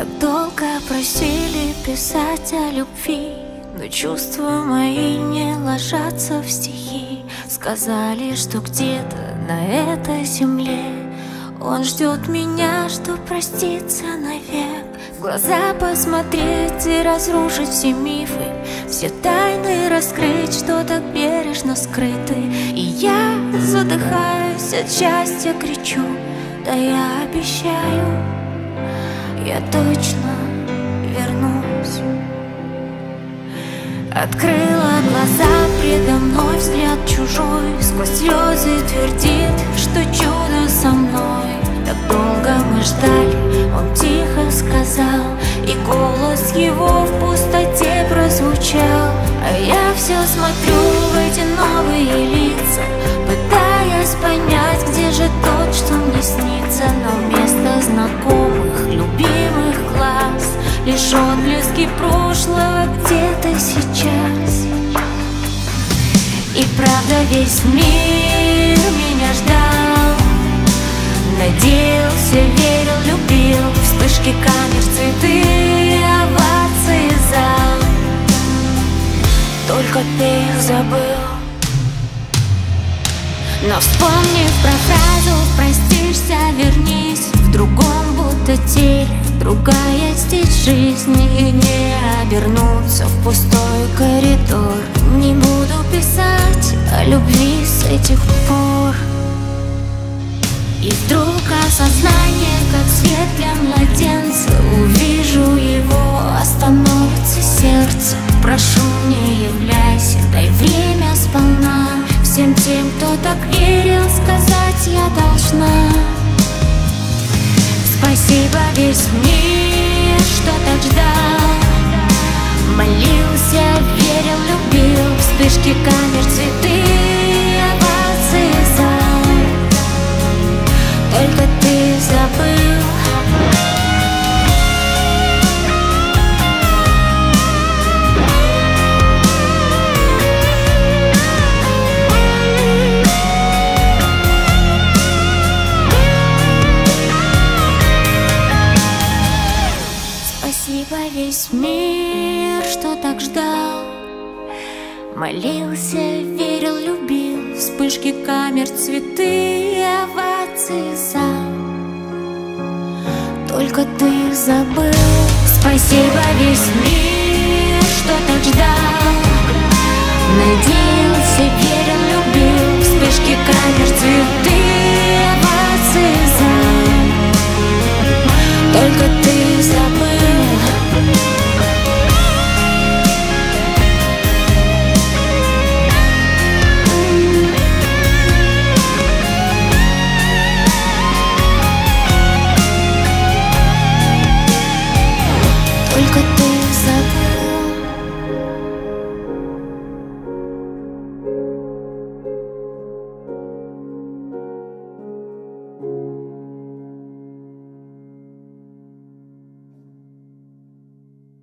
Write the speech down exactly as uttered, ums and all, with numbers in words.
Так долго просили писать о любви, но чувства мои не ложатся в стихи. Сказали, что где-то на этой земле он ждет меня, чтоб проститься навек. В глаза посмотреть и разрушить все мифы, все тайны раскрыть, что так бережно скрыты. И я задыхаюсь от счастья, кричу: да я обещаю, я точно вернусь. Открыла глаза, предо мной взгляд чужой, сквозь слезы твердит, что чудо со мной. Так долго мы ждали, он тихо сказал, и голос его в пустоте прозвучал. А я все смотрю в эти новые лица, пытаясь понять, где же тот, что мне снится. Но вместо знакомых, любимых глаз лишь отблески прошлого где-то сейчас. И правда весь мир меня ждал, надеялся, верил, любил. Вспышки камер, цветы, овации, зал. Только ты их забыл. Но вспомнив про фразу «простишься, вернись», в другом будто теле другая стить жизни. И не обернуться в пустой коридор. Не буду писать о любви с этих пор. И вдруг осознание, как свет для младенца. Увижу его, остановится сердце. Прошу, не являйся, дай время сполна. Всем тем, кто так верил, сказать я должна. Спасибо весь мир, что так ждал, молился, верил, любил. Вспышки камер, цветы, овации, зал. Только ты забыл. Спасибо весь мир, что так ждал, молился, верил, любил. Вспышки камер, цветы, овации, зал. Только ты забыл. Спасибо весь мир, что так ждал, надеялся, верил, любил. Вспышки камер, цветы,